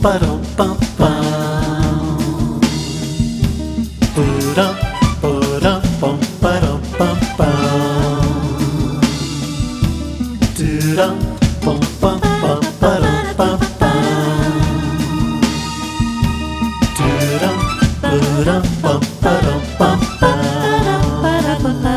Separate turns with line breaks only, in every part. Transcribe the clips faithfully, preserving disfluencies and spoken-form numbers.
ba-dum bum bum. Ba-dum ba-dum bum ba-dum bum bum. Do-dum bum bum bum ba-dum bum bum. Do-dum ba-dum bum ba-dum bum bum.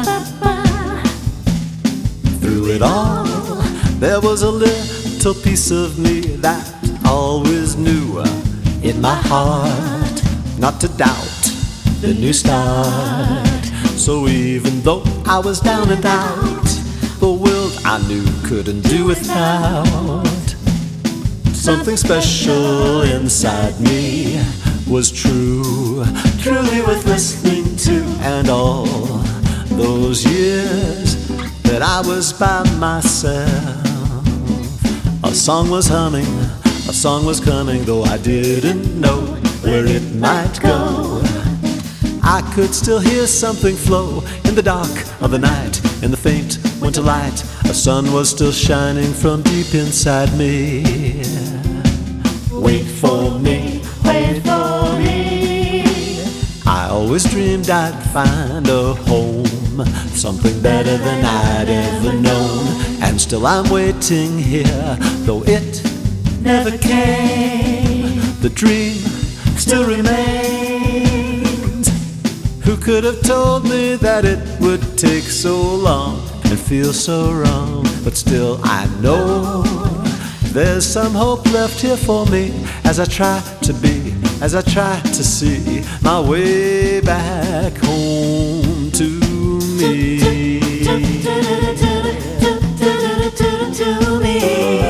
Through it all, there was a little piece of me that always knew in my heart not to doubt the new start. So even though I was down and out, the world I knew couldn't do without. Something special inside me was true, truly worth listening to. And all those years that I was by myself, a song was humming, a song was coming, though I didn't know where it might go. I could still hear something flow in the dark of the night, in the faint winter light. A sun was still shining from deep inside me. Wait for me, wait for me. I always dreamed I'd find a home, something better than I'd ever known. And still I'm waiting here, though it never came. The dream still remains. Who could have told me that it would take so long and feel so wrong? But still I know there's some hope left here for me, as I try to be, as I try to see my way back home to me. To me.